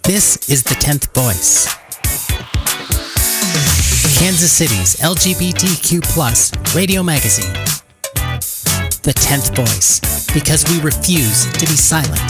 This is The 10th Voice, Kansas City's LGBTQ+ radio magazine. The 10th Voice, because we refuse to be silent.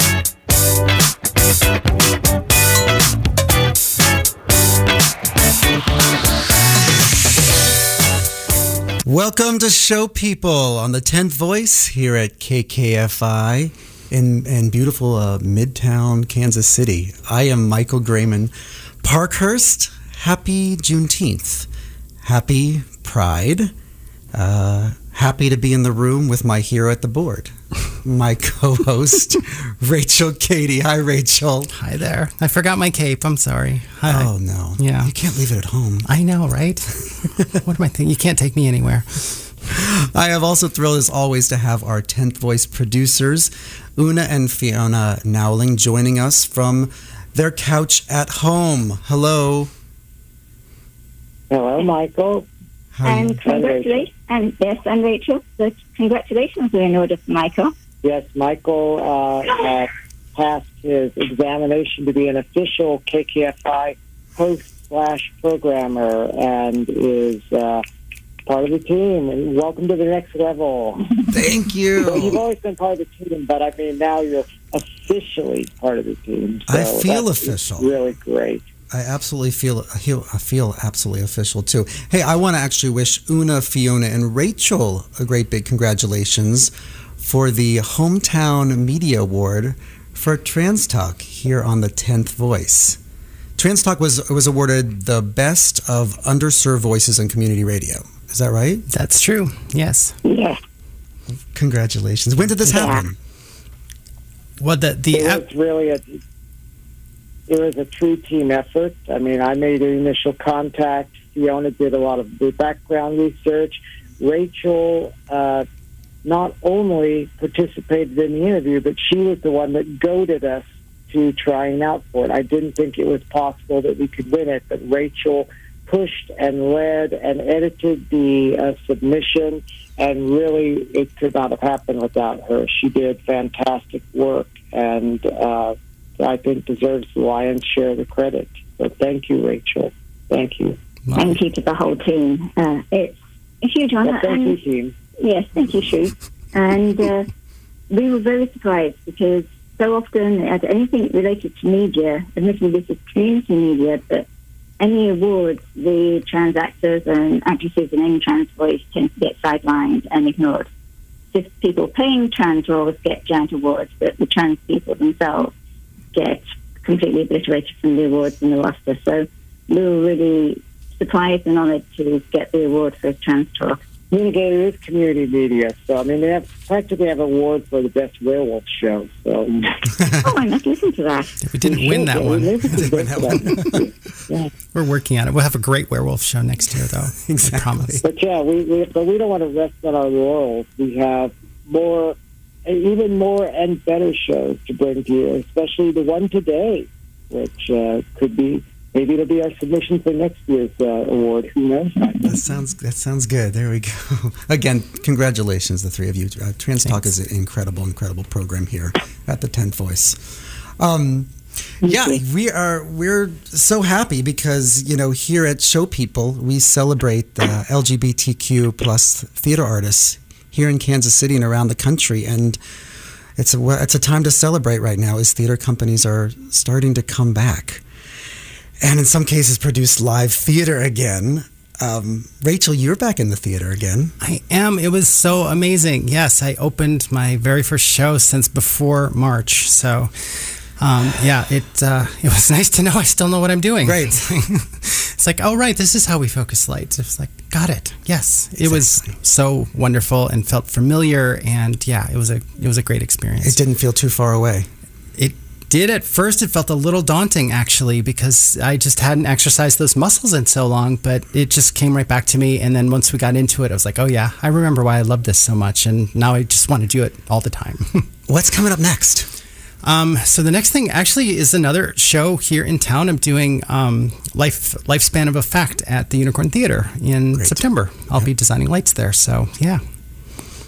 Welcome to Show People on the 10th Voice here at KKFI in beautiful Midtown Kansas City. I am Michael Grayman. Parkhurst, happy Juneteenth. Happy Pride. Happy to be in the room with my hero at the board, my co-host, Rachel Katie. Hi, Rachel. Hi there. I forgot my cape. I'm sorry. Hi. Oh, no. Yeah. You can't leave it at home. I know, right? What am I thinking? You can't take me anywhere. I have also thrilled, as always, to have our 10th Voice producers, Una and Fiona Nowling, joining us from their couch at home. Hello. Hello, Michael. And congratulations, and Rachel. So congratulations are in order for Michael. Yes, Michael passed his examination to be an official KKFI host/programmer and is part of the team. And welcome to the next level. Thank you. So you've always been part of the team, but I mean, now you're officially part of the team. So I feel official. Really great. I absolutely feel absolutely official too. Hey, I want to actually wish Una, Fiona, and Rachel a great big congratulations for the Hometown Media Award for Trans Talk here on the 10th Voice. Trans Talk was awarded the best of underserved voices in community radio. Is that right? That's true. Yes. Yeah. Congratulations. When did this happen? Well, It was a true team effort. I mean, I made the initial contact. Fiona did a lot of the background research. Rachel not only participated in the interview, but she was the one that goaded us to trying out for it. I didn't think it was possible that we could win it, but Rachel pushed and led and edited the submission, and really it could not have happened without her. She did fantastic work, and I think deserves the lion's share of the credit. So thank you, Rachel. Thank you. Thank you to the whole team. It's a huge honor. Thank you, team. Yes, thank you, Shu. And we were very surprised because so often at anything related to media, admittedly this is community media, but any awards, the trans actors and actresses in any trans voice tend to get sidelined and ignored. Just people playing trans roles get giant awards, but the trans people themselves get completely obliterated from the awards and the roster. So we were really surprised and honored to get the award for Trans Talk. Communicator is community media, so I mean they practically have an award for the best werewolf show. So oh, I must listen to that. We didn't win that one. Yeah. We're working on it. We'll have a great werewolf show next year, though. Exactly. I promise. But yeah, we don't want to rest on our laurels. We have even more and better shows to bring to you, especially the one today, which could be, maybe it'll be our submission for next year's award. Who knows? That sounds good. There we go. Again, congratulations, the three of you. Trans Talk is an incredible program here at the 10th Voice. Yeah, we're so happy because, you know, here at Show People, we celebrate the LGBTQ plus theater artists here in Kansas City and around the country, and it's a time to celebrate right now as theater companies are starting to come back, and in some cases produce live theater again. Rachel, you're back in the theater again. I am. It was so amazing. Yes, I opened my very first show since before March, so it was nice to know I still know what I'm doing. Great. It's like, oh, right, this is how we focus lights. It's like, got it. Yes. Exactly. It was so wonderful and felt familiar, and yeah, it was a great experience. It didn't feel too far away. It did at first. It felt a little daunting, actually, because I just hadn't exercised those muscles in so long, but it just came right back to me, and then once we got into it, I was like, oh yeah, I remember why I love this so much, and now I just want to do it all the time. What's coming up next? So the next thing actually is another show here in town. I'm doing Lifespan of Effect at the Unicorn Theater in September. I'll be designing lights there. So yeah.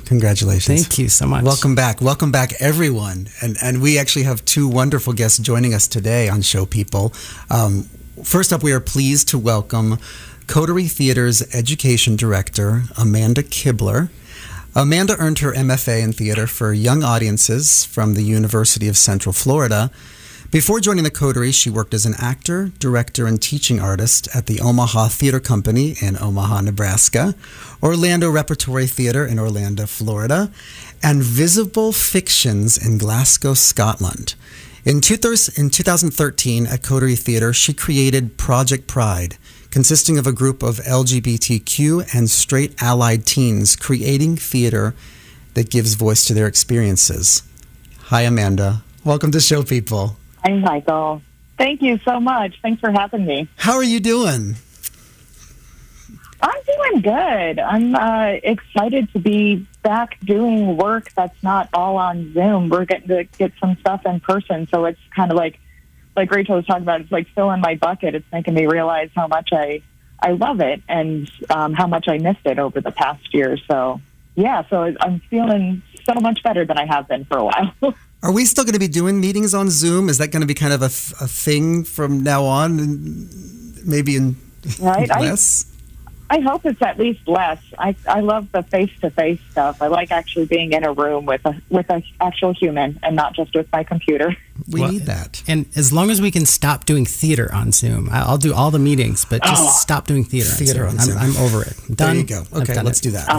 Congratulations. Thank you so much. Welcome back, everyone. And we actually have two wonderful guests joining us today on Show People. First up, we are pleased to welcome Coterie Theater's Education Director, Amanda Kibler. Amanda earned her MFA in theater for young audiences from the University of Central Florida. Before joining the Coterie, she worked as an actor, director, and teaching artist at the Omaha Theater Company in Omaha, Nebraska, Orlando Repertory Theater in Orlando, Florida, and Visible Fictions in Glasgow, Scotland. In 2013, at Coterie Theater, she created Project Pride, consisting of a group of LGBTQ and straight allied teens creating theater that gives voice to their experiences. Hi, Amanda. Welcome to Show People. Hi, Michael. Thank you so much. Thanks for having me. How are you doing? I'm doing good. I'm excited to be back doing work that's not all on Zoom. We're getting to get some stuff in person, so it's kind of like Rachel was talking about, it's like filling my bucket. It's making me realize how much I love it and how much I missed it over the past year. So, yeah, so I'm feeling so much better than I have been for a while. Are we still going to be doing meetings on Zoom? Is that going to be kind of a thing from now on, maybe in less? I hope it's at least less. I love the face-to-face stuff. I like actually being in a room with a actual human and not just with my computer. We need that. And as long as we can stop doing theater on Zoom, I'll do all the meetings, but just stop doing theater on Zoom. I'm over it. Done. There you go. Okay, let's do that.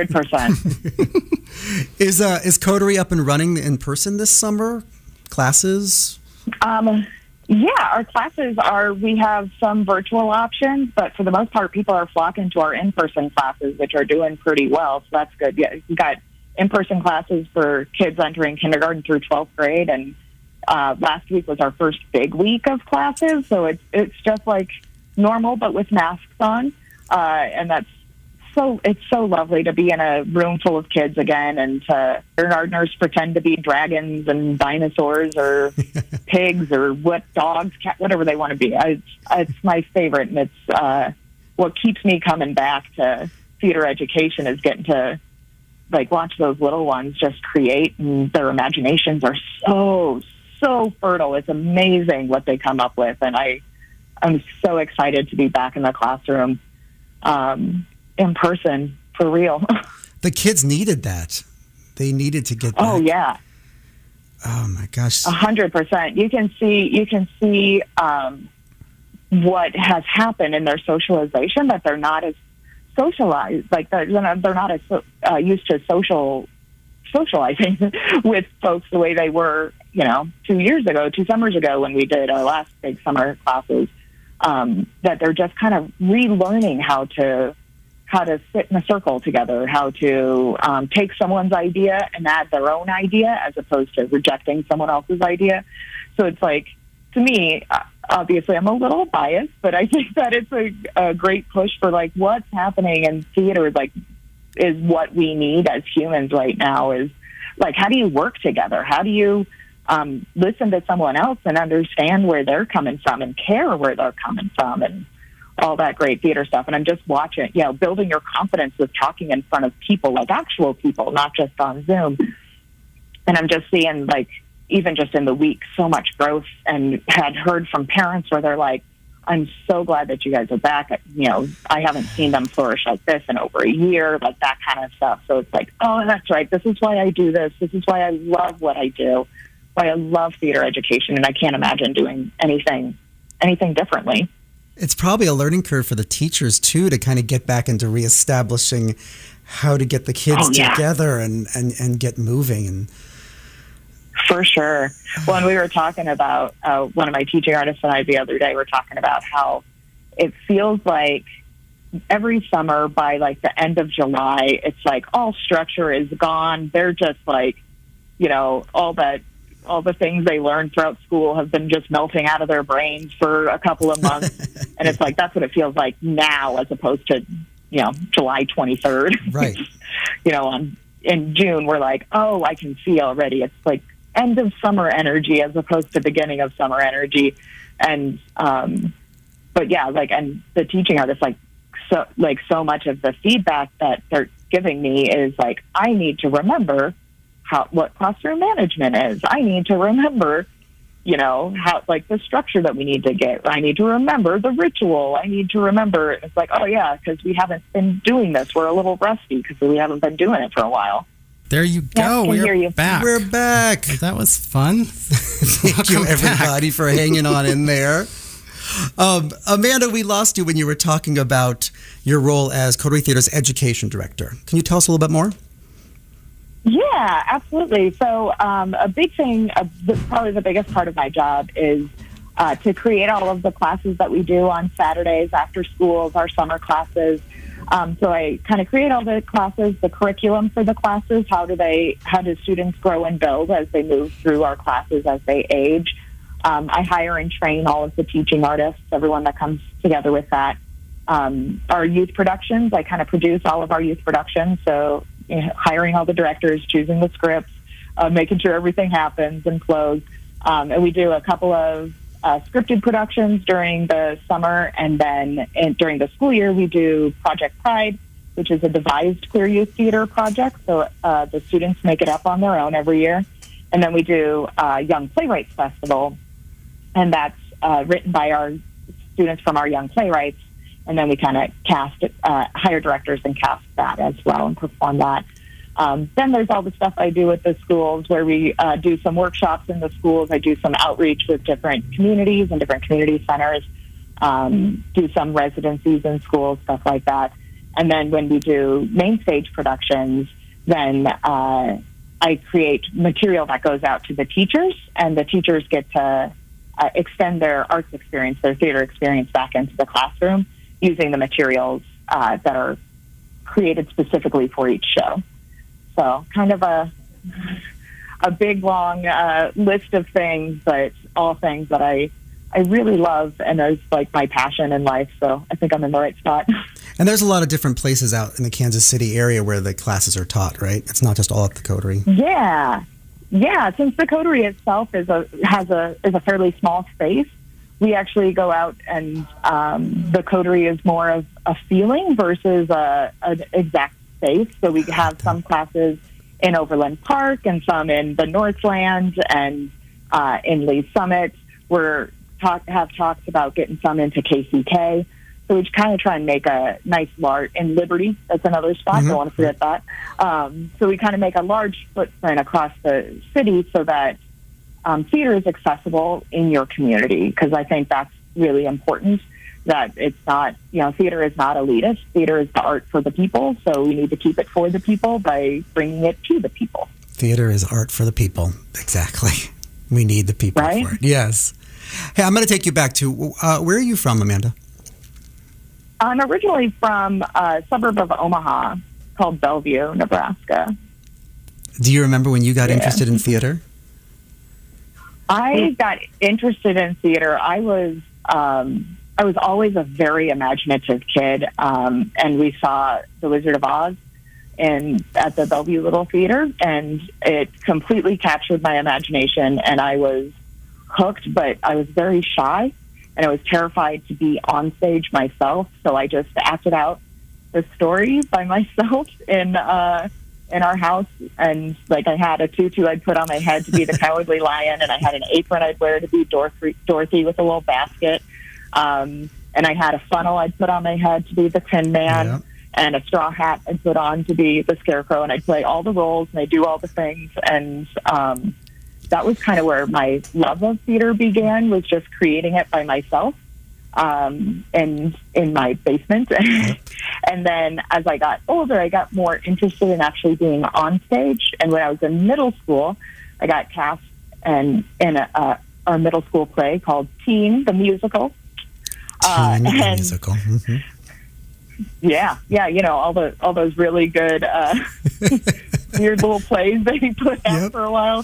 100%. Is Coterie up and running in person this summer? Classes? Yeah, our classes we have some virtual options, but for the most part, people are flocking to our in-person classes, which are doing pretty well, so that's good. Yeah, we've got in-person classes for kids entering kindergarten through 12th grade, and last week was our first big week of classes, so it's just like normal, but with masks on, and it's so lovely to be in a room full of kids again and to kindergartners pretend to be dragons and dinosaurs or pigs or dogs, whatever they want to be. It's my favorite, and it's what keeps me coming back to theater education is getting to watch those little ones just create, and their imaginations are so fertile. It's amazing what they come up with, and I'm so excited to be back in the classroom. In person, for real. The kids needed that. They needed to get back. Oh, yeah. Oh, my gosh. 100%. You can see what has happened in their socialization, that they're not as socialized. Like, they're not as used to socializing with folks the way they were, 2 summers ago when we did our last big summer classes, that they're just kind of relearning how to sit in a circle together, how to take someone's idea and add their own idea as opposed to rejecting someone else's idea. So it's like, to me, obviously I'm a little biased, but I think that it's a great push for what's happening in theater, is what we need as humans right now is how do you work together? How do you listen to someone else and understand where they're coming from and care where they're coming from and all that great theater stuff. And I'm just watching, building your confidence with talking in front of people, actual people, not just on Zoom. And I'm just seeing, even just in the week, so much growth, and had heard from parents where they're like, I'm so glad that you guys are back. I haven't seen them flourish like this in over a year, that kind of stuff. So it's oh, that's right. This is why I do this. This is why I love what I do, why I love theater education. And I can't imagine doing anything differently. It's probably a learning curve for the teachers, too, to kind of get back into reestablishing how to get the kids together and get moving. And for sure. Well, and we were talking about, one of my teaching artists and I the other day were talking about how it feels like every summer by the end of July, it's all structure is gone. They're just all the things they learned throughout school have been just melting out of their brains for a couple of months. And it's that's what it feels like now as opposed to, July 23rd. Right. In June, we're oh, I can see already. It's end of summer energy as opposed to beginning of summer energy. And, but yeah, and the teaching artists, so much of the feedback that giving me is like, I need to remember what classroom management is. I need to remember, how, like, the structure that we need to get. I need to remember the ritual. I need to remember. It's like, oh yeah, because we haven't been doing this. We're a little rusty because we haven't been doing it for a while. There you go. We're back. We're back. That was fun. Thank you, everybody, for hanging on in there. Amanda, we lost you when you were talking about your role as Coterie Theater's education director. Can you tell us a little bit more? Yeah, absolutely. So a big thing, probably the biggest part of my job is to create all of the classes that we do on Saturdays after schools, our summer classes. So I kind of create all the classes, the curriculum for the classes. How do students grow and build as they move through our classes as they age? I hire and train all of the teaching artists, everyone that comes together with that. Our youth productions, I kind of produce all of our youth productions. So hiring all the directors, choosing the scripts, making sure everything happens and flows. And we do a couple of scripted productions during the summer, and then during the school year we do Project Pride, which is a devised queer youth theater project. So the students make it up on their own every year. And then we do Young Playwrights Festival, and that's written by our students from our Young Playwrights. And then we kind of hire directors and cast that as well and perform that. Then there's all the stuff I do with the schools where we do some workshops in the schools. I do some outreach with different communities and different community centers, do some residencies in schools, stuff like that. And then when we do main stage productions, then I create material that goes out to the teachers, and the teachers get to extend their arts experience, their theater experience back into the classroom using the materials that are created specifically for each show. So kind of a big, long list of things, but all things that I really love and is like my passion in life. So I think I'm in the right spot. And there's a lot of different places out in the Kansas City area where the classes are taught, right? It's not just all at the Coterie. Yeah. Since the Coterie itself is a fairly small space, we actually go out and the Coterie is more of a feeling versus an exact space. So we have some classes in Overland Park and some in the Northland and in Lee's Summit. Have talked about getting some into KCK. So we kind of try and make a nice large in Liberty. That's another spot. Don't want to forget that. So we kind of make a large footprint across the city so that theater is accessible in your community, because I think that's really important, that it's not, theater is not elitist. Theater is the art for the people, so we need to keep it for the people by bringing it to the people. Theater is art for the people. Exactly. We need the people right? for it. Yes. Hey, I'm going to take you back to, where are you from, Amanda? I'm originally from a suburb of Omaha called Bellevue, Nebraska. Do you remember when you got interested in theater? I got interested in theater. I was always a very imaginative kid, and we saw The Wizard of Oz at the Bellevue Little Theater, and it completely captured my imagination, and I was hooked, but I was very shy, and I was terrified to be on stage myself, so I just acted out the story by myself in our house, and like I had a tutu I'd put on my head to be the Cowardly Lion, and I had an apron I'd wear to be Dorothy with a little basket, and I had a funnel I'd put on my head to be the Tin Man, and a straw hat I'd put on to be the Scarecrow, and I'd play all the roles and I'd do all the things, and that was kind of where my love of theater began, was just creating it by myself and in my basement. And then as I got older, I got more interested in actually being on stage. And when I was in middle school, I got cast in our middle school play called Teen, the Musical. Teen, the Musical. Mm-hmm. Yeah, all those really good weird little plays they put out for a while.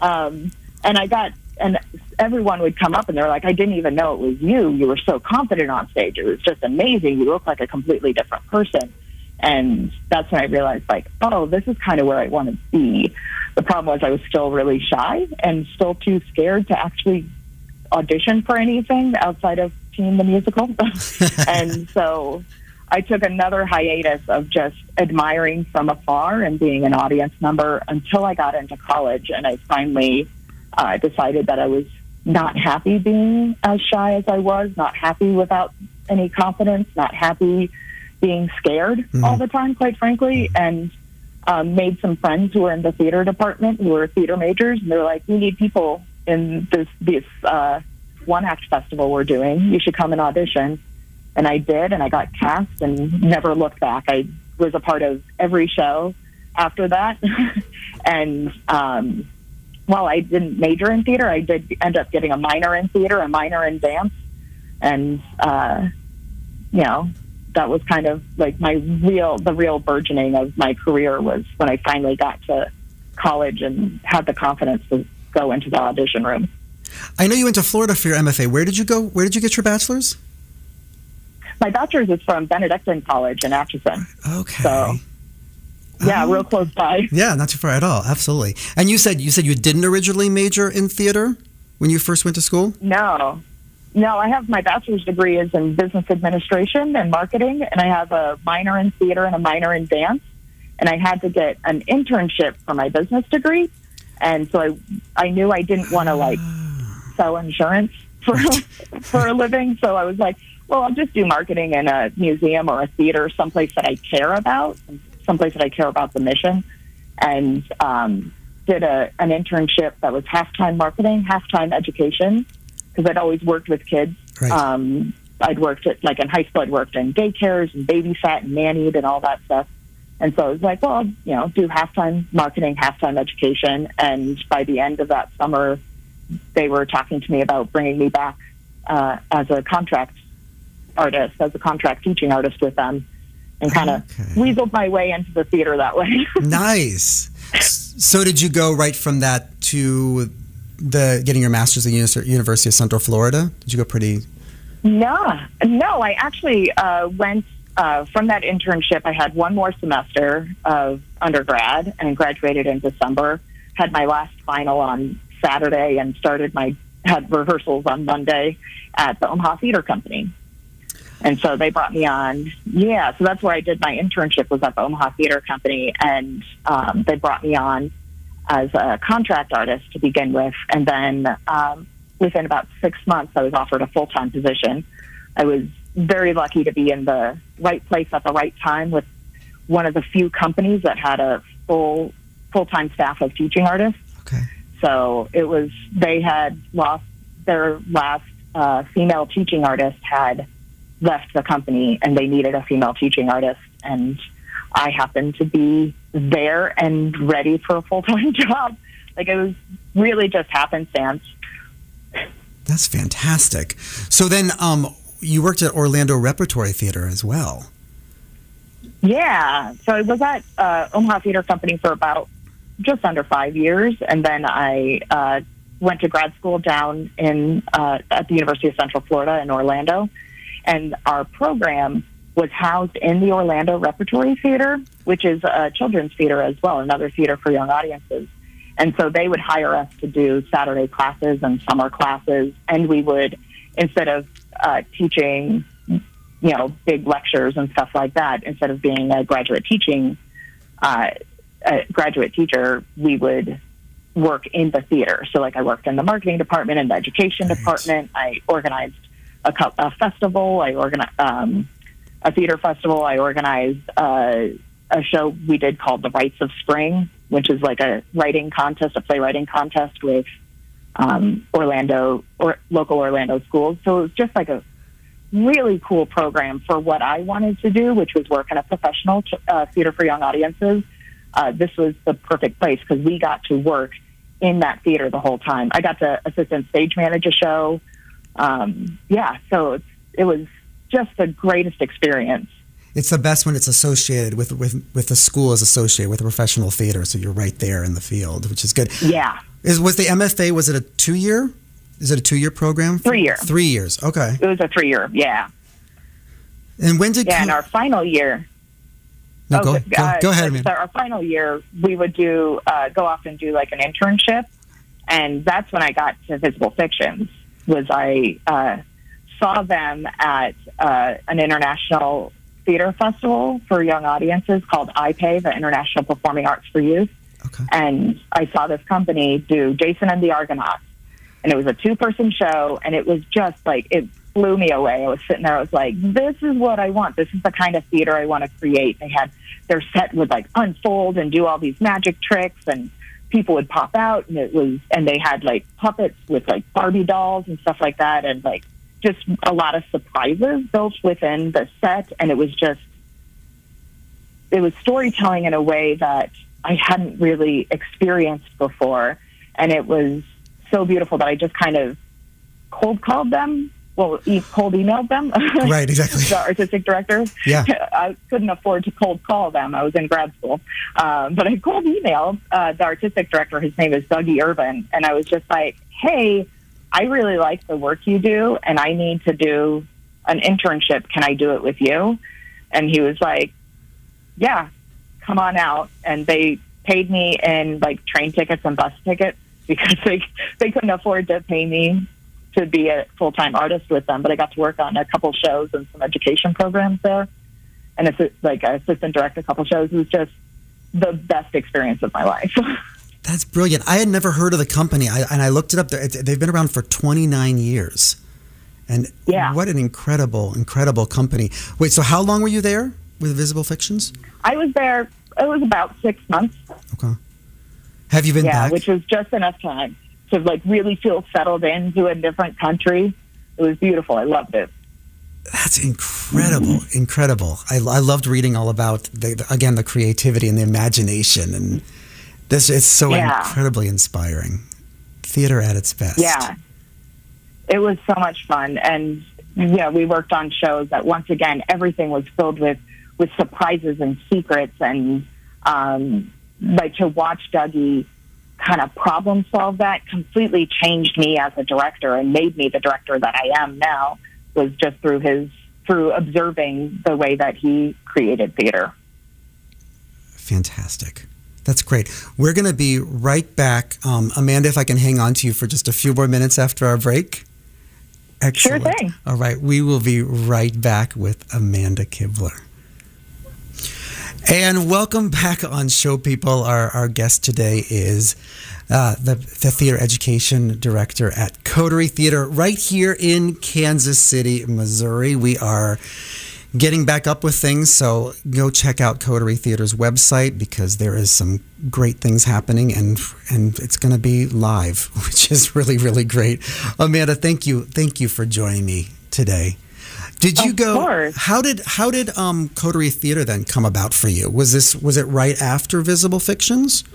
And everyone would come up and they're like, I didn't even know it was you. You were so confident on stage. It was just amazing. You look like a completely different person. And that's when I realized, like, oh, this is kind of where I want to be. The problem was I was still really shy and still too scared to actually audition for anything outside of Teen, the Musical. And so I took another hiatus of just admiring from afar and being an audience member until I got into college, and I finally decided that I was not happy being as shy as I was, not happy without any confidence, not happy being scared all the time, quite frankly, and made some friends who were in the theater department who were theater majors, and they were like, we need people in this one-act festival we're doing. You should come and audition. And I did, and I got cast and never looked back. I was a part of every show after that. And while I didn't major in theater, I did end up getting a minor in theater, a minor in dance. And, that was kind of like the real burgeoning of my career was when I finally got to college and had the confidence to go into the audition room. I know you went to Florida for your MFA. Where did you go? Where did you get your bachelor's? My bachelor's is from Benedictine College in Atchison. Okay. So, yeah, real close by. Yeah, not too far at all. Absolutely. And you said you didn't originally major in theater when you first went to school? No, I have my bachelor's degree is in business administration and marketing, and I have a minor in theater and a minor in dance. And I had to get an internship for my business degree. And so I knew I didn't want to sell insurance for a living. So I was like, well, I'll just do marketing in a museum or a theater, someplace that I care about, someplace that I care about the mission. And did an internship that was half-time marketing, half-time education, because I'd always worked with kids. Right. I'd worked at, in high school, I'd worked in daycares and babysat and nannied and all that stuff. And so I was like, well, I'll, do half-time marketing, half-time education. And by the end of that summer, they were talking to me about bringing me back as a contract artist, as a contract teaching artist with them, and kind of weaseled my way into the theater that way. Nice. So did you go right from that to getting your master's at the University of Central Florida? Did you go pretty... No, I actually went from that internship. I had one more semester of undergrad and graduated in December, had my last final on Saturday, and had rehearsals on Monday at the Omaha Theater Company. And so they brought me on. Yeah, so that's where I did my internship, was at the Omaha Theater Company. And they brought me on as a contract artist to begin with. And then within about 6 months, I was offered a full-time position. I was very lucky to be in the right place at the right time with one of the few companies that had a full-time staff of teaching artists. Okay. So they had lost their last female teaching artist, had left the company, and they needed a female teaching artist, and I happened to be there and ready for a full-time job. It was really just happenstance. That's fantastic. So then you worked at Orlando Repertory Theater as well. Yeah. So I was at Omaha Theater Company for about just under 5 years, and then I went to grad school down at the University of Central Florida in Orlando. And our program was housed in the Orlando Repertory Theater, which is a children's theater as well, another theater for young audiences. And so they would hire us to do Saturday classes and summer classes, and we would, instead of teaching, big lectures and stuff like that, instead of being a graduate teacher, we would work in the theater. So I worked in the marketing department and the education department. I organized a festival. I organized a theater festival. I organized a show we did called The Rites of Spring, which is a writing contest, a playwriting contest with local Orlando schools. So it was just a really cool program for what I wanted to do, which was work in a professional theater for young audiences. This was the perfect place because we got to work in that theater the whole time. I got to assistant stage manage a show. So it was just the greatest experience. It's the best when it's associated with the school is associated with a professional theater, so you're right there in the field, which is good. Yeah. Was the MFA, was it a 2-year? Is it a 2-year program? 3 year. 3 years, okay. It was a 3-year, yeah. And when did... and our final year... No, go ahead, man. So our final year, we would go off and do an internship, and that's when I got to Visible Fictions. Was I saw them at an international theater festival for young audiences called IPAY, the International Performing Arts for Youth. Okay. And I saw this company do Jason and the Argonauts. And it was a 2-person show, and it was just like, it blew me away. I was sitting there, I was like, this is what I want. This is the kind of theater I want to create. They had, their set would like unfold and do all these magic tricks, and people would pop out, and they had like puppets with like Barbie dolls and stuff like that, and like just a lot of surprises built within the set. And it was storytelling in a way that I hadn't really experienced before. And it was so beautiful that I just kind of cold emailed them. Right, exactly. The artistic director. Yeah. I couldn't afford to cold call them. I was in grad school. But I cold emailed the artistic director. His name is Dougie Irvin. And I was just like, hey, I really like the work you do, and I need to do an internship. Can I do it with you? And he was like, yeah, come on out. And they paid me in like train tickets and bus tickets because they couldn't afford to pay me to be a full-time artist with them. But I got to work on a couple shows and some education programs there. And it's like an assistant director, a couple shows. It was just the best experience of my life. That's brilliant. I had never heard of the company, and I looked it up. They've been around for 29 years. And what an incredible, incredible company. Wait, so how long were you there with Visible Fictions? I was there, it was about 6 months. Okay. Have you been back? Yeah, which was just enough time to like really feel settled into a different country. It was beautiful. I loved it. That's incredible, incredible. I loved reading all about, the creativity and the imagination. And it's so incredibly inspiring. Theater at its best. Yeah. It was so much fun. And yeah, we worked on shows that, once again, everything was filled with surprises and secrets. And like to watch Dougie kind of problem solve that completely changed me as a director and made me the director that I am now, was just through observing the way that he created theater. Fantastic. That's great. We're going to be right back. Amanda, if I can hang on to you for just a few more minutes after our break. Excellent. Sure thing. All right. We will be right back with Amanda Kibler. And welcome back on Show People. Our guest today is the theater education director at Coterie Theater right here in Kansas City, Missouri. We are getting back up with things, so go check out Coterie Theater's website because there is some great things happening, and it's going to be live, which is really, really great. Amanda, thank you for joining me today. Did you go? Of course. How did Coterie Theater then come about for you? Was it right after Visible Fictions?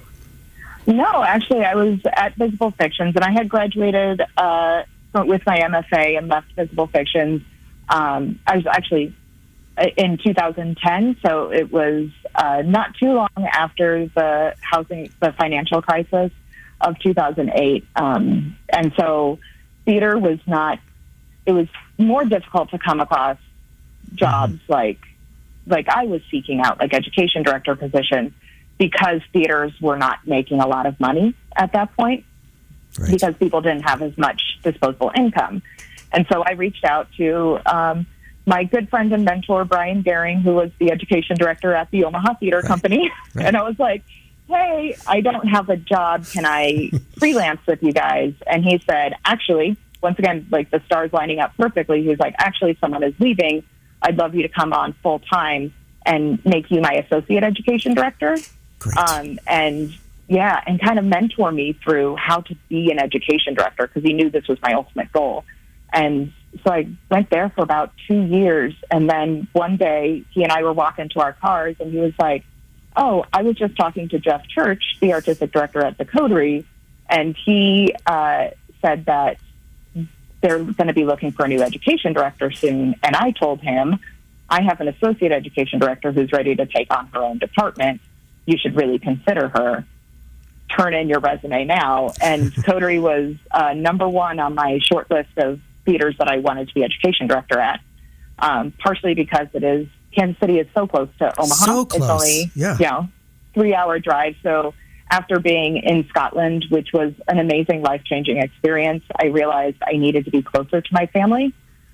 No, actually, I was at Visible Fictions, and I had graduated with my MFA and left Visible Fictions. I was actually in 2010, so it was not too long after the financial crisis of 2008. And so theater was not, it was more difficult to come across jobs like I was seeking out, like education director positions, because theaters were not making a lot of money at that point, right, because people didn't have as much disposable income. And so I reached out to my good friend and mentor, Brian Gehring, who was the education director at the Omaha Theater Company. Right. And I was like, hey, I don't have a job. Can I freelance with you guys? And he said, actually, once again, like the stars lining up perfectly, he was like, actually, someone is leaving. I'd love you to come on full time and make you my associate education director. Great. And kind of mentor me through how to be an education director, because he knew this was my ultimate goal. And so I went there for about 2 years. And then one day he and I were walking to our cars, and he was like, oh, I was just talking to Jeff Church, the artistic director at the Coterie, and he said that they're going to be looking for a new education director soon. And I told him, I have an associate education director who's ready to take on her own department. You should really consider her. Turn in your resume now. And Coterie was number one on my short list of theaters that I wanted to be education director at, partially because Kansas City is so close to Omaha. So close. It's only 3-hour drive. So after being in Scotland, which was an amazing life-changing experience, I realized I needed to be closer to my family.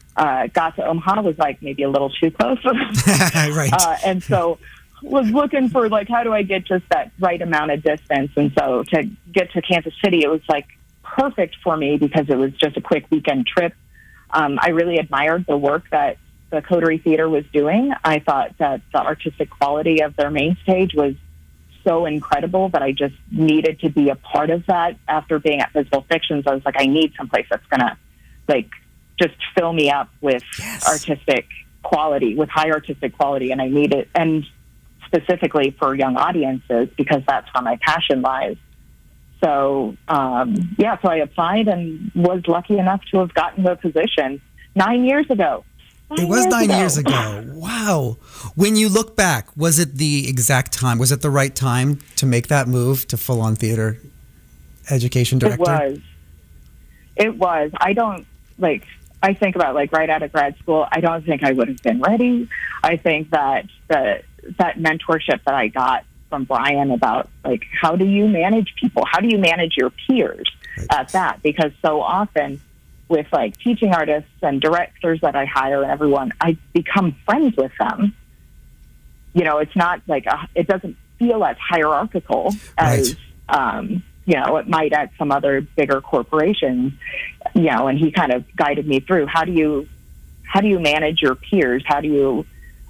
got to Omaha was like maybe a little too close. Right. And so was looking for like, how do I get just that right amount of distance? And so to get to Kansas City, it was like perfect for me because it was just a quick weekend trip. I really admired the work that the Coterie Theater was doing. I thought that the artistic quality of their main stage was so incredible that I just needed to be a part of that. After being at Visible Fictions, I was like, I need someplace that's going to like just fill me up with artistic quality, with high artistic quality. And I need it. And specifically for young audiences, because that's where my passion lies. So, so I applied and was lucky enough to have gotten the position 9 years ago. It was 9 years ago. Wow. When you look back, was it the exact time? Was it the right time to make that move to full-on theater education director? It was. I think about like right out of grad school, I don't think I would have been ready. I think that that mentorship that I got from Brian about like, how do you manage people? How do you manage your peers at that? Because so often with like teaching artists and directors that I hire and everyone, I become friends with them. You know, it's not like, it doesn't feel as hierarchical as, it might at some other bigger corporations, and he kind of guided me through how do you manage your peers? How do you,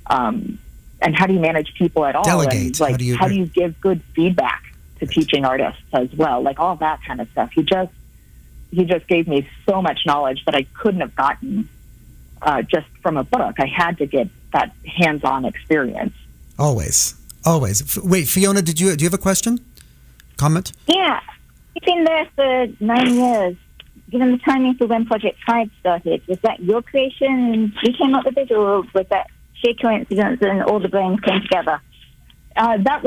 and how do you manage people at all? Delegate. And like, how do you give good feedback to teaching artists as well? Like all that kind of stuff. He just gave me so much knowledge that I couldn't have gotten just from a book. I had to get that hands-on experience. Always. Wait, Fiona, do you have a question? Comment? Yeah. You've been there for 9 years. Given the timing for when Project Pride started, was that your creation and you came up with it, or was that sheer coincidence and all the brains came together? That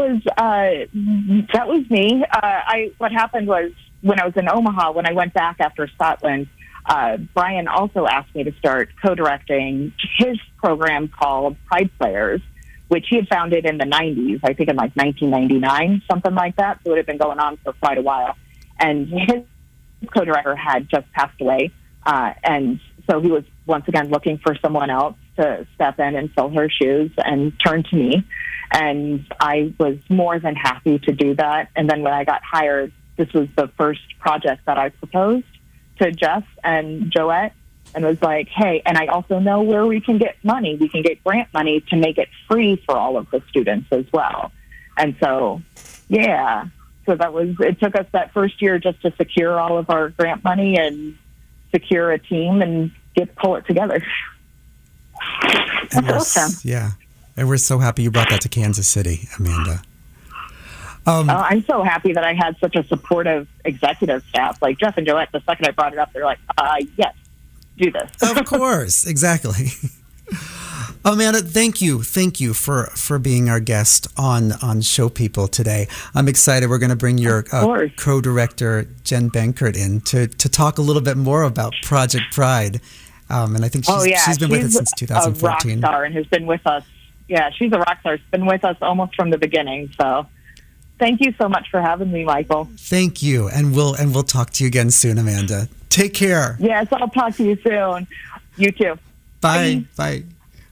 was me. What happened was when I was in Omaha, when I went back after Scotland, Brian also asked me to start co-directing his program called Pride Players, which he had founded in the 90s, I think in like 1999, something like that. So it had been going on for quite a while. And his co-director had just passed away. And so he was once again looking for someone else to step in and fill her shoes, and turned to me. And I was more than happy to do that. And then when I got hired, this was the first project that I proposed to Jeff and Joette, and was like, hey, and I also know where we can get money. We can get grant money to make it free for all of the students as well. And so, so it took us that first year just to secure all of our grant money and secure a team and pull it together. That's awesome. Yeah. And we're so happy you brought that to Kansas City, Amanda. I'm so happy that I had such a supportive executive staff. Like Jeff and Joette, the second I brought it up, they're like, yes, do this. Of course. Exactly. Amanda, thank you for being our guest on Show People today. I'm excited. We're going to bring your co-director, Jen Benkert, in to talk a little bit more about Project Pride. And I think she's been with us since 2014. A rock star and has been with us. Yeah, she's a rock star. She's been with us almost from the beginning. So thank you so much for having me, Michael. Thank you. And we'll talk to you again soon, Amanda. Take care. Yes, I'll talk to you soon. You too. Bye. Bye.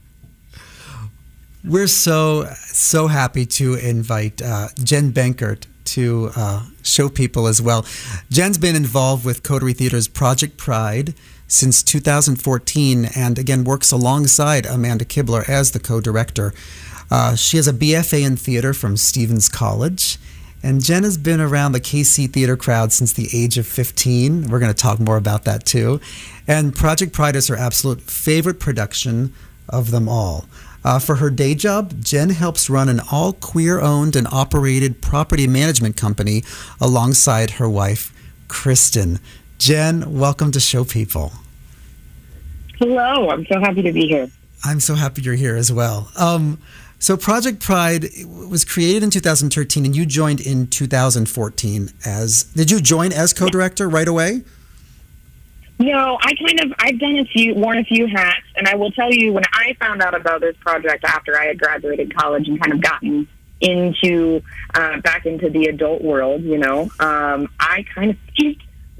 We're so happy to invite Jen Benkert to Show People as well. Jen's been involved with Coterie Theater's Project Pride since 2014, and again works alongside Amanda Kibler as the co-director. She has a BFA in theater from Stevens College, and Jen has been around the KC theater crowd since the age of 15. We're going to talk more about that too. And Project Pride is her absolute favorite production of them all. For her day job, Jen helps run an all queer-owned and operated property management company alongside her wife, Kristen. Jen, welcome to Show People. Hello, I'm so happy to be here. I'm so happy you're here as well. So Project Pride was created in 2013, and you joined in 2014 did you join as co-director right away? No, I've worn a few hats, and I will tell you, when I found out about this project after I had graduated college and kind of gotten into back into the adult world, I kind of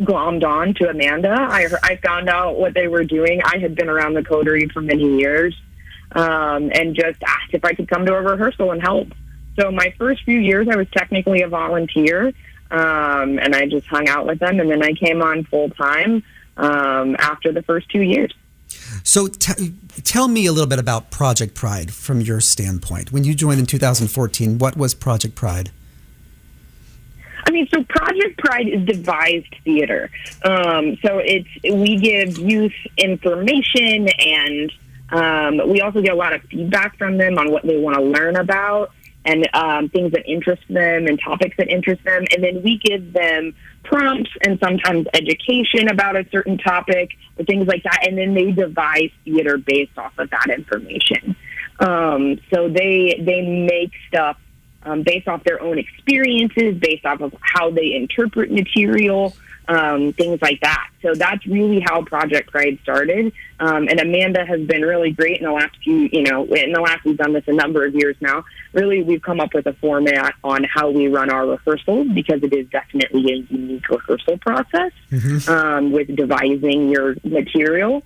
glommed on to Amanda. I found out what they were doing. I had been around the Coterie for many years, and just asked if I could come to a rehearsal and help. So my first few years, I was technically a volunteer, and I just hung out with them, and then I came on full-time after the first 2 years. So tell me a little bit about Project Pride from your standpoint. When you joined in 2014, what was Project Pride? I mean, so Project Pride is devised theater. So we give youth information, and we also get a lot of feedback from them on what they want to learn about, and things that interest them and topics that interest them. And then we give them prompts and sometimes education about a certain topic or things like that. And then they devise theater based off of that information. So they make stuff based off their own experiences, based off of how they interpret material, things like that. So that's really how Project Pride started. And Amanda has been really great in the last we've done this a number of years now. Really, we've come up with a format on how we run our rehearsals, because it is definitely a unique rehearsal process with devising your material.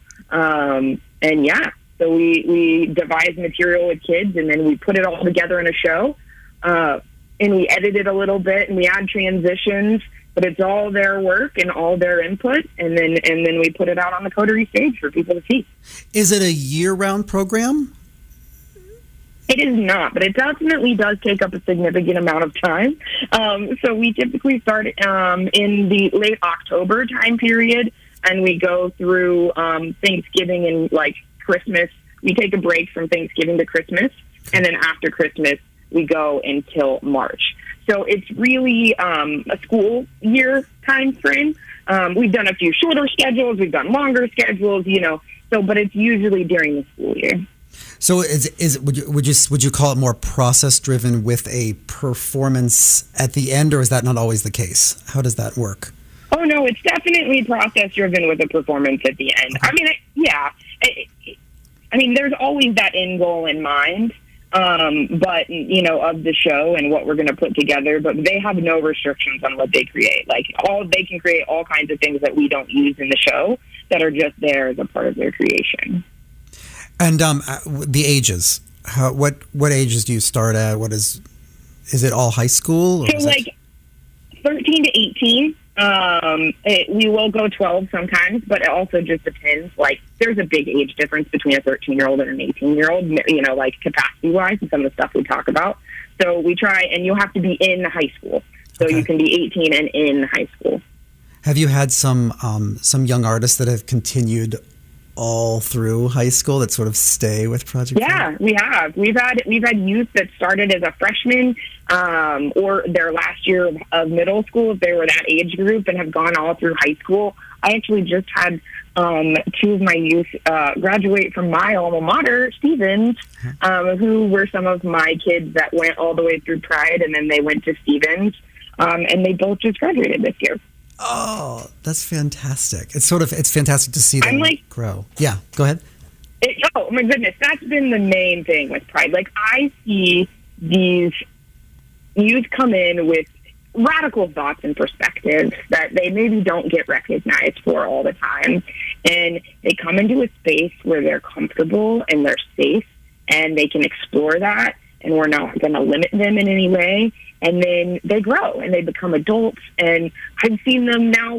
So we devise material with kids, and then we put it all together in a show. And we edit it a little bit, and we add transitions, but it's all their work and all their input, and then we put it out on the Coterie stage for people to see. Is it a year-round program? It is not, but it definitely does take up a significant amount of time. So we typically start in the late October time period, and we go through Thanksgiving and Christmas. We take a break from Thanksgiving to Christmas, and then after Christmas, we go until March. So it's really a school year time frame. We've done a few shorter schedules. We've done longer schedules, but it's usually during the school year. So would you call it more process driven with a performance at the end, or is that not always the case? How does that work? Oh no, it's definitely process driven with a performance at the end. I mean, there's always that end goal in mind. But of the show and what we're going to put together, but they have no restrictions on what they create. They can create all kinds of things that we don't use in the show that are just there as a part of their creation. And the ages, what ages do you start at? Is it all high school? Or so 13 to 18. We will go 12 sometimes, but it also just depends. There's a big age difference between a 13-year-old and an 18-year-old, capacity-wise, and some of the stuff we talk about. So we try, and you have to be in high school. So you can be 18 and in high school. Have you had some young artists that have continued all through high school that sort of stay with Project Pride? Yeah, we have. We've had youth that started as a freshman or their last year of middle school, if they were that age group, and have gone all through high school. I actually just had two of my youth graduate from my alma mater, Stevens, who were some of my kids that went all the way through Pride, and then they went to Stevens, and they both just graduated this year. Oh, that's fantastic. It's fantastic to see them grow. Yeah, go ahead. Oh, my goodness. That's been the main thing with Pride. I see these youth come in with radical thoughts and perspectives that they maybe don't get recognized for all the time. And they come into a space where they're comfortable and they're safe and they can explore that, and we're not going to limit them in any way. And then they grow and they become adults. And I've seen them now,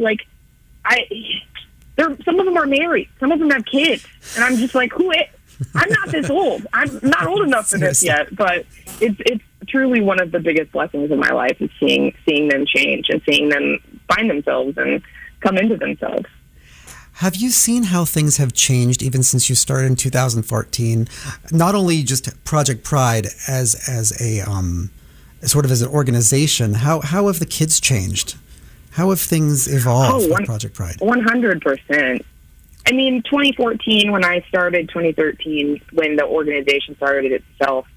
some of them are married. Some of them have kids. And I'm just I'm not this old. I'm not old enough for this yet. But it's truly one of the biggest blessings in my life is seeing them change and seeing them find themselves and come into themselves. Have you seen how things have changed even since you started in 2014? Not only just Project Pride as a sort of as an organization, how have the kids changed? How have things evolved with Project Pride? 100%. I mean, 2014 when I started, 2013 when the organization started itself,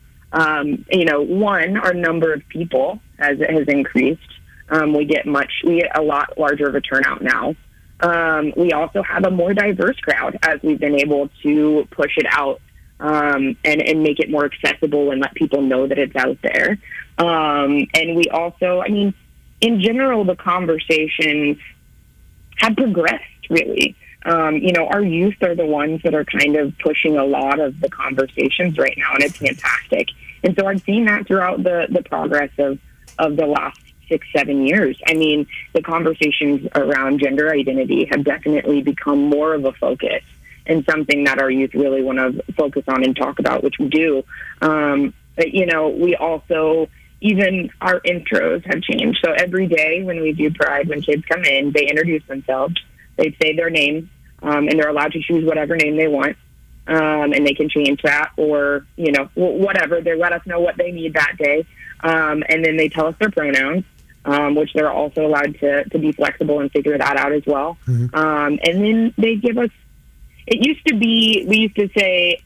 our number of people has increased. We get a lot larger of a turnout now. We also have a more diverse crowd as we've been able to push it out and make it more accessible and let people know that it's out there. And we also, in general, the conversations have progressed, really. Our youth are the ones that are kind of pushing a lot of the conversations right now, and it's fantastic. And so I've seen that throughout the progress of the last 6-7 years. I mean, the conversations around gender identity have definitely become more of a focus and something that our youth really want to focus on and talk about, which we do. But, we also, even our intros have changed. So every day when we do Pride, when kids come in, they introduce themselves. They say their name, and they're allowed to choose whatever name they want. And they can change that or, whatever. They let us know what they need that day. And then they tell us their pronouns, which they're also allowed to be flexible and figure that out as well. And then they give us, it used to be, we used to say,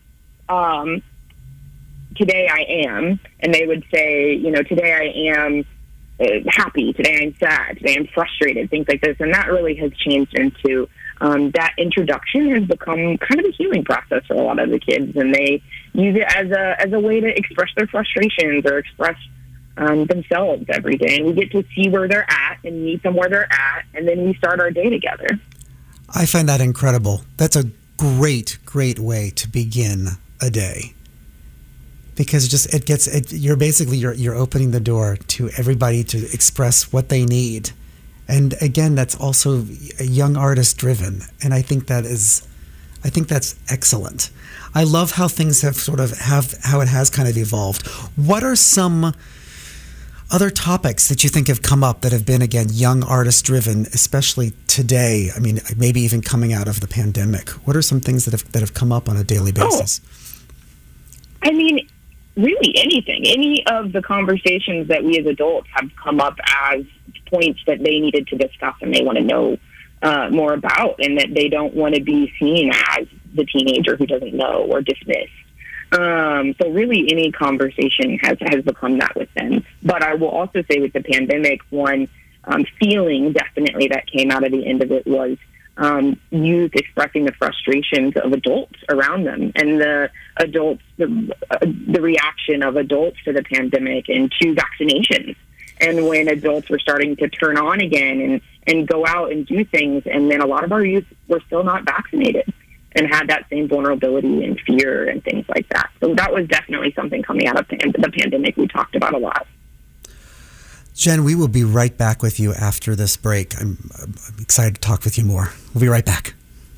today I am, and they would say, today I am happy, today I'm sad, today I'm frustrated, things like this. And that really has changed into that introduction has become kind of a healing process for a lot of the kids, and they use it as a way to express their frustrations or express themselves every day. And we get to see where they're at and meet them where they're at, and then we start our day together. I find that incredible. That's a great way to begin a day. Because you're opening the door to everybody to express what they need. And again, that's also young artist driven. And I think that's excellent. I love how things how it has kind of evolved. What are some other topics that you think have come up that have been, again, young artist driven, especially today? I mean, maybe even coming out of the pandemic. What are some things that have come up on a daily basis? I mean, really anything. Any of the conversations that we as adults have come up as points that they needed to discuss and they want to know more about, and that they don't want to be seen as the teenager who doesn't know or dismiss. So really any conversation has become that with them. But I will also say with the pandemic, one feeling definitely that came out of the end of it was youth expressing the frustrations of adults around them, and the reaction of adults to the pandemic and to vaccinations. And when adults were starting to turn on again and go out and do things, and then a lot of our youth were still not vaccinated and had that same vulnerability and fear and things like that. So that was definitely something coming out of the pandemic we talked about a lot. Jen, we will be right back with you after this break. I'm excited to talk with you more. We'll be right back.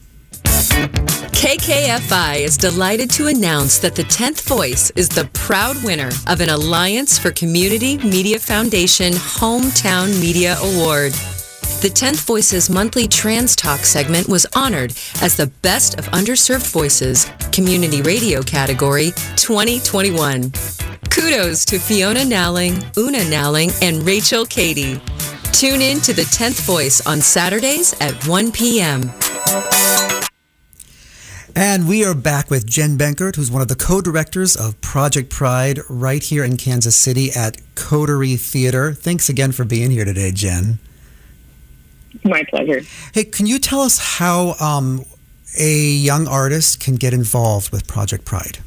KKFI is delighted to announce that the 10th Voice is the proud winner of an Alliance for Community Media Foundation Hometown Media Award. The 10th Voice's monthly Trans Talk segment was honored as the Best of Underserved Voices Community Radio category 2021. Kudos to Fiona Nowling, Una Nowling, and Rachel Cady. Tune in to the 10th Voice on Saturdays at 1 p.m. And we are back with Jen Benkert, who's one of the co-directors of Project Pride right here in Kansas City at Coterie Theater. Thanks again for being here today, Jen. My pleasure. Hey, can you tell us how a young artist can get involved with Project Pride?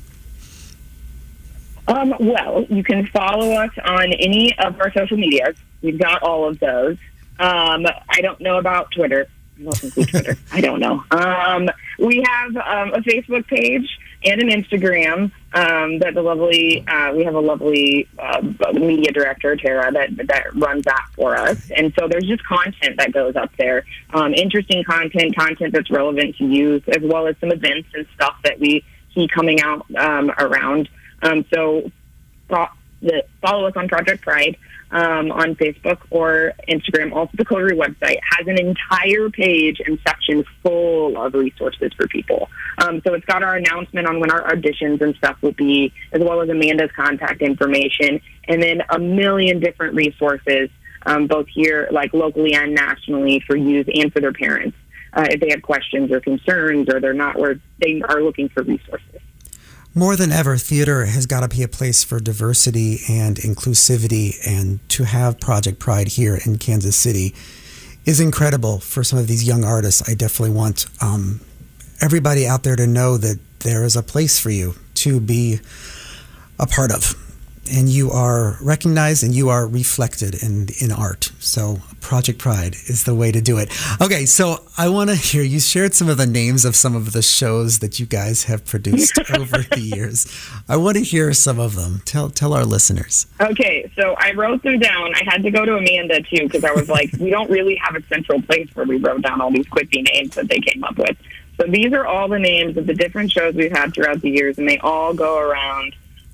Well, you can follow us on any of our social medias. We've got all of those. I don't know about Twitter. I don't think we Twitter. I don't know. We have a Facebook page and an Instagram that we have a lovely media director, Tara, that runs that for us. And so there's just content that goes up there. Interesting content that's relevant to youth, as well as some events and stuff that we see coming out around. So follow us on Project Pride on Facebook or Instagram. Also, the Coterie website has an entire page and section full of resources for people. So it's got our announcement on when our auditions and stuff will be, as well as Amanda's contact information, and then a million different resources, both here, like locally and nationally, for youth and for their parents. If they have questions or concerns, or they are looking for resources. More than ever, theater has got to be a place for diversity and inclusivity, and to have Project Pride here in Kansas City is incredible for some of these young artists. I definitely want everybody out there to know that there is a place for you to be a part of. and you are recognized and you are reflected in art. So Project Pride is the way to do it. Okay, so I want to hear, you shared some of the names of some of the shows that you guys have produced over the years. I want to hear some of them. Tell our listeners. Okay, so I wrote them down. I had to go to Amanda, too, because I was like, we don't really have a central place where we wrote down all these quippy names that they came up with. So these are all the names of the different shows we've had throughout the years, and they all go around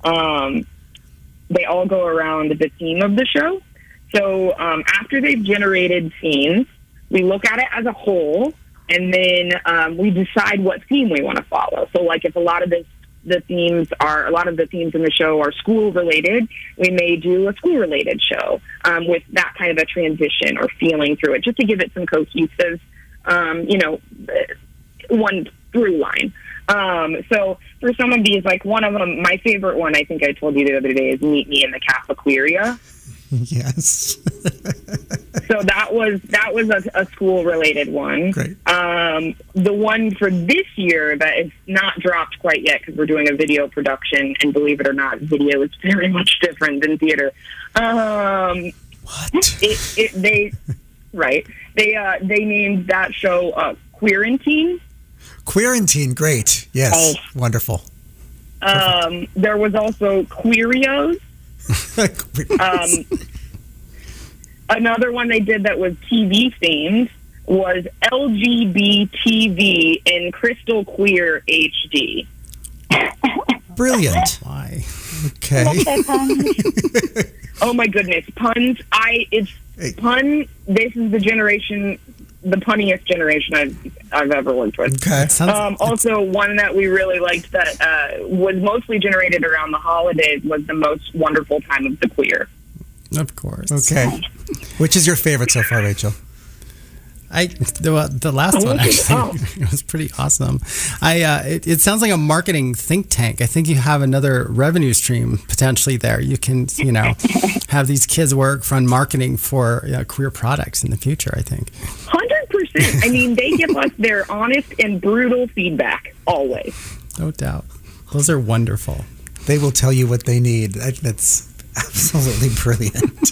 the theme of the show. So after they've generated scenes, we look at it as a whole, and then we decide what theme we want to follow. So, like, if a lot of the themes in the show are school related, we may do a school related show with that kind of a transition or feeling through it, just to give it some cohesive, one through line. So for some of these, like one of them, my favorite one, I think I told you the other day, is Meet Me in the Cafeteria. Yes. So that was a school related one. Great. The one for this year that is not dropped quite yet because we're doing a video production, and believe it or not, video is very much different than theater. What? They named that show Queerantine. Queerantine, great. Yes, wonderful. There was also Queerios. Another one they did that was TV themed was LGBTV in Crystal Queer HD. Brilliant. Why? Okay. Oh my goodness, puns! This is the generation, the punniest generation I've ever worked with. Okay. Also, one that we really liked that was mostly generated around the holidays was The Most Wonderful Time of the Queer. Of course. Okay. Which is your favorite so far, Rachel? The last one actually it was pretty awesome. It sounds like a marketing think tank. I think you have another revenue stream potentially there. You can have these kids work on marketing for queer products in the future. I think 100%. I mean, they give us their honest and brutal feedback always. No doubt. Those are wonderful. They will tell you what they need. That's absolutely brilliant.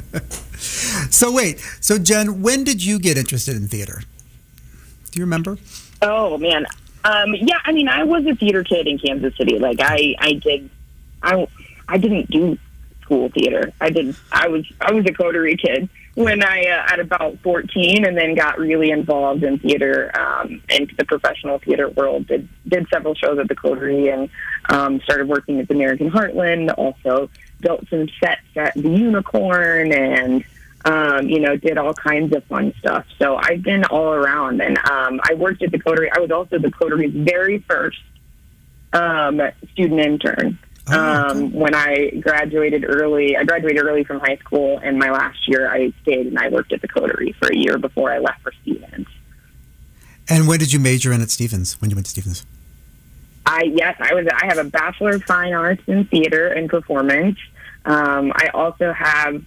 So Jen, when did you get interested in theater? Do you remember? Oh man, yeah. I mean, I was a theater kid in Kansas City. Like I didn't do school theater. I was a coterie kid when I at about 14, and then got really involved in theater, into the professional theater world. Did several shows at the coterie, and started working at the American Heartland. Also built some sets at the Unicorn, and did all kinds of fun stuff. So I've been all around, and I worked at the coterie. I was also the coterie's very first student intern. When I graduated early. I graduated early from high school, and my last year I stayed and I worked at the coterie for a year before I left for Stevens. And when did you major in at Stevens? When you went to Stevens? I have a Bachelor of Fine Arts in Theater and Performance. I also have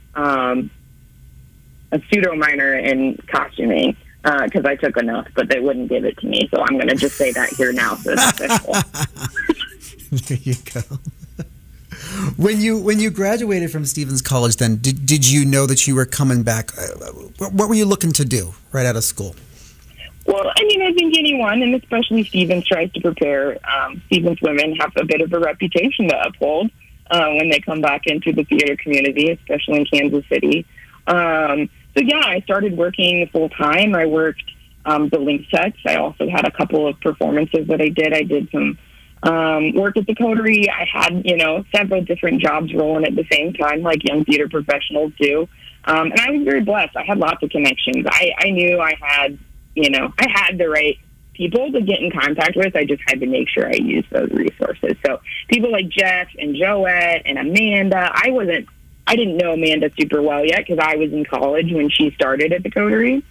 a pseudo minor in costuming because I took enough, but they wouldn't give it to me. So I'm going to just say that here now, so it's official. There you go. When you graduated from Stevens College, then did you know that you were coming back? What were you looking to do right out of school? Well, I mean, I think anyone, and especially Stevens, tries to prepare. Stevens women have a bit of a reputation to uphold when they come back into the theater community, especially in Kansas City. So yeah, I started working full time. I worked the link sets. I also had a couple of performances that I did. I did some work at the coterie. I had, several different jobs rolling at the same time, like young theater professionals do. And I was very blessed. I had lots of connections. I knew I had the right people to get in contact with. I just had to make sure I used those resources. So people like Jeff and Joette and Amanda, I didn't know Amanda super well yet because I was in college when she started at the coterie.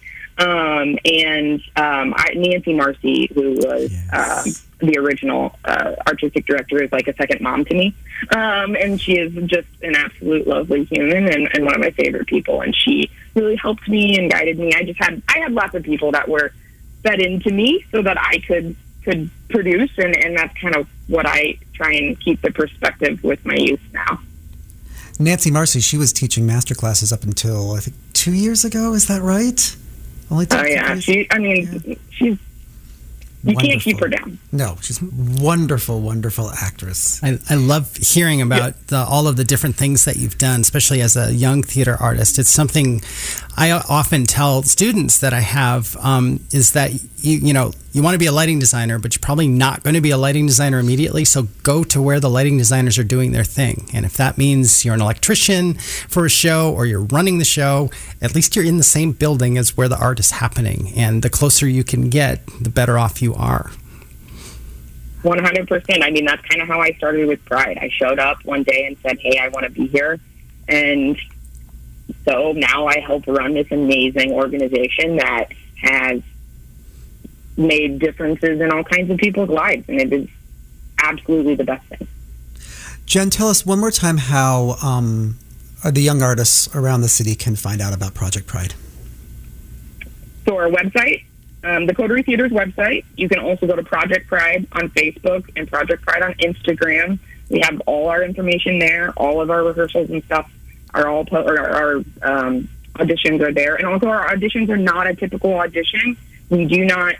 Nancy Marcy, who was the original artistic director, is like a second mom to me. And she is just an absolute lovely human and one of my favorite people. And she really helped me and guided me. I had lots of people that were fed into me so that I could produce. And that's kind of what I try and keep the perspective with my youth now. Nancy Marcy, she was teaching master classes up until, I think, 2 years ago. Is that right? Only 2 years? She's... You can't keep her down. No, she's a wonderful, wonderful actress. I love hearing about all of the different things that you've done, especially as a young theater artist. It's something I often tell students that I have is that you want to be a lighting designer, but you're probably not going to be a lighting designer immediately. So go to where the lighting designers are doing their thing. And if that means you're an electrician for a show or you're running the show, at least you're in the same building as where the art is happening. And the closer you can get, the better off you are. 100%. I mean, that's kind of how I started with Pride. I showed up one day and said, hey, I want to be here. And so now I help run this amazing organization that has made differences in all kinds of people's lives. And it is absolutely the best thing. Jen, tell us one more time how the young artists around the city can find out about Project Pride. So our website, the Coterie Theater's website. You can also go to Project Pride on Facebook and Project Pride on Instagram. We have all our information there. All of our rehearsals and stuff are all our auditions are there. And also our auditions are not a typical audition. We do not.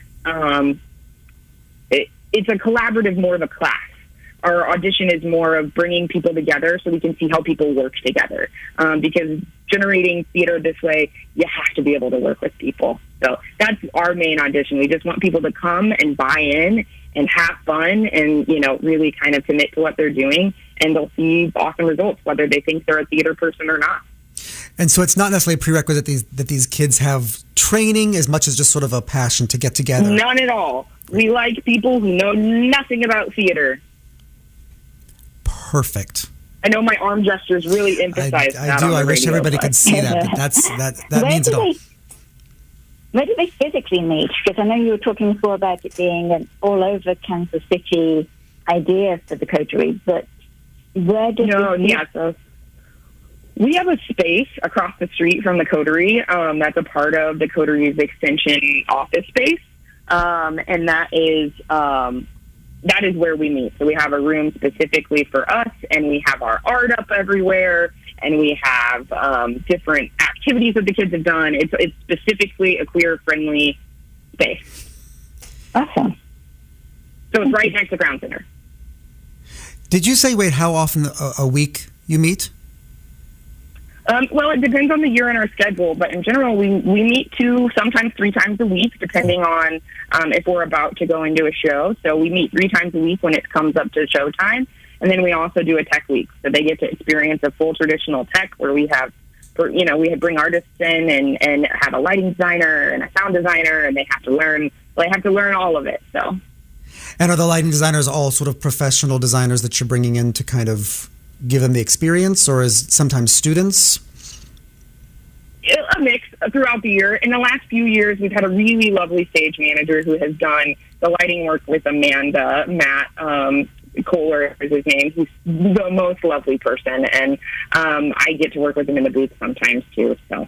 It's a collaborative, more of a class. Our audition is more of bringing people together so we can see how people work together. Because generating theater this way, you have to be able to work with people. So that's our main audition. We just want people to come and buy in and have fun and, really kind of commit to what they're doing. And they'll see awesome results, whether they think they're a theater person or not. And so it's not necessarily a prerequisite that these kids have training as much as just sort of a passion to get together. None at all. We like people who know nothing about theater. Perfect. I know my arm gestures really emphasize that. I do. I wish everybody could see that, but that means it all. Where do they physically meet? Because I know you were talking before about it being an all-over Kansas City idea for the Coterie, but where do so we have a space across the street from the Coterie that's a part of the Coterie's extension office space, and that is where we meet. So we have a room specifically for us, and we have our art up everywhere, and we have different activities that the kids have done. It's specifically a queer-friendly space. Awesome. So it's right next to Crown Center. Did you say, wait, how often a week you meet? Well, it depends on the year and our schedule, but in general, we meet 2, sometimes 3 times a week, depending on if we're about to go into a show. So we meet 3 times a week when it comes up to showtime, and then we also do a tech week, so they get to experience a full traditional tech where we bring artists in and have a lighting designer and a sound designer, and they have to learn all of it. So. And are the lighting designers all sort of professional designers that you're bringing in to kind of give them the experience, or is sometimes students? A mix throughout the year. In the last few years, we've had a really lovely stage manager who has done the lighting work with Amanda. Matt Kohler is his name. He's the most lovely person, and I get to work with him in the booth sometimes too. So,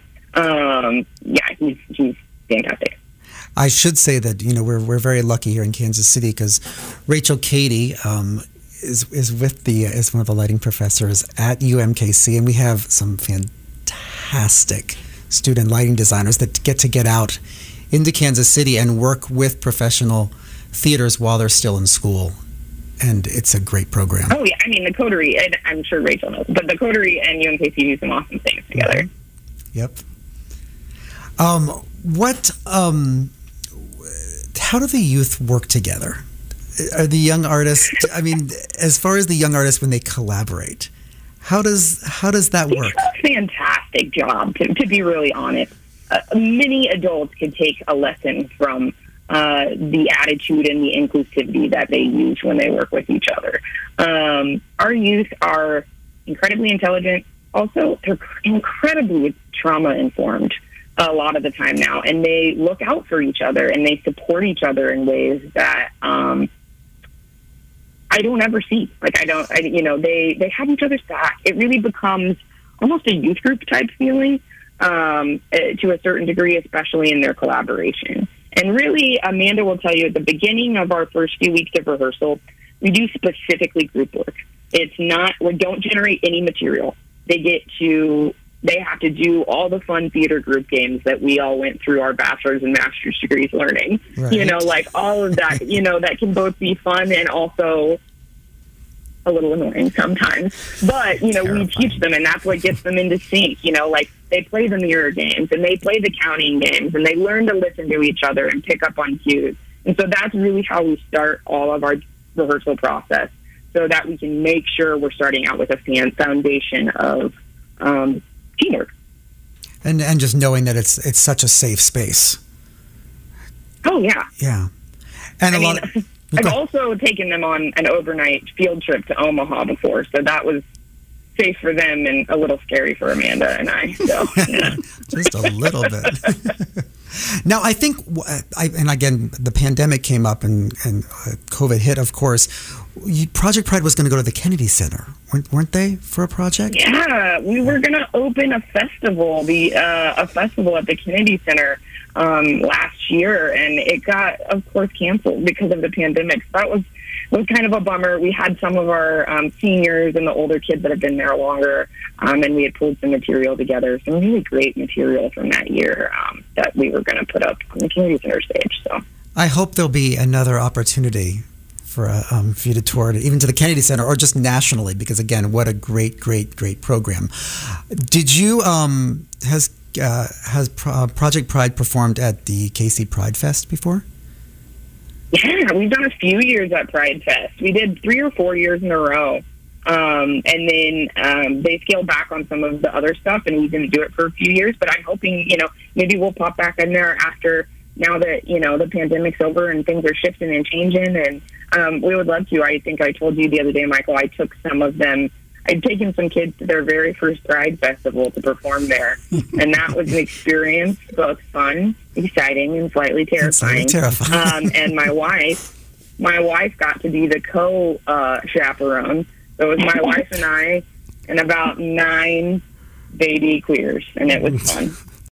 he's fantastic. I should say that we're very lucky here in Kansas City because Rachel Cady is one of the lighting professors at UMKC, and we have some fantastic student lighting designers that get out into Kansas City and work with professional theaters while they're still in school, and it's a great program. Oh yeah, I mean the Coterie, and I'm sure Rachel knows, but the Coterie and UMKC do some awesome things together. Mm-hmm. Yep. How do the youth work together? Are the young artists, I mean, as far as the young artists when they collaborate, how does that work? It's a fantastic job, to be really honest. Many adults could take a lesson from the attitude and the inclusivity that they use when they work with each other. Our youth are incredibly intelligent. Also, they're incredibly trauma-informed a lot of the time now, and they look out for each other and they support each other in ways that I don't ever see. They have each other's back. It really becomes almost a youth group type feeling to a certain degree, especially in their collaboration. And really, Amanda will tell you at the beginning of our first few weeks of rehearsal, we do specifically group work. It's not, we don't generate any material. they have to do all the fun theater group games that we all went through our bachelor's and master's degrees learning. Right. You know, like all of that, you know, that can both be fun and also a little annoying sometimes. But, you know, we teach them, and that's what gets them into sync. You know, like they play the mirror games and they play the counting games and they learn to listen to each other and pick up on cues. And so that's really how we start all of our rehearsal process, so that we can make sure we're starting out with a foundation of teamwork. And just knowing that it's such a safe space. Oh, yeah. Yeah. And I've also taken them on an overnight field trip to Omaha before, so that was safe for them and a little scary for Amanda and I. So, yeah. Just a little bit. Now, I think, and again, the pandemic came up and COVID hit, of course. Project Pride was going to go to the Kennedy Center, weren't they, for a project? Yeah, we were going to open a festival, a festival at the Kennedy Center last year, and it got, of course, canceled because of the pandemic. So that was kind of a bummer. We had some of our seniors and the older kids that have been there longer, and we had pulled some material together, some really great material from that year that we were going to put up on the Kennedy Center stage. So I hope there'll be another opportunity for you to tour even to the Kennedy Center or just nationally, because again, what a great program. Did you has Project Pride performed at the KC Pride Fest before? Yeah, we've done a few years at Pride Fest. We did 3 or 4 years in a row. And then they scaled back on some of the other stuff, and we didn't do it for a few years. But I'm hoping, you know, maybe we'll pop back in there after, now that, you know, the pandemic's over and things are shifting and changing. And we would love to. I think I told you the other day, Michael, I took some of them. I'd taken some kids to their very first Pride Festival to perform there. And that was an experience, both fun, exciting, and slightly terrifying. And my wife got to be the co-chaperone. So it was my wife and I and about 9 baby queers, and it was fun.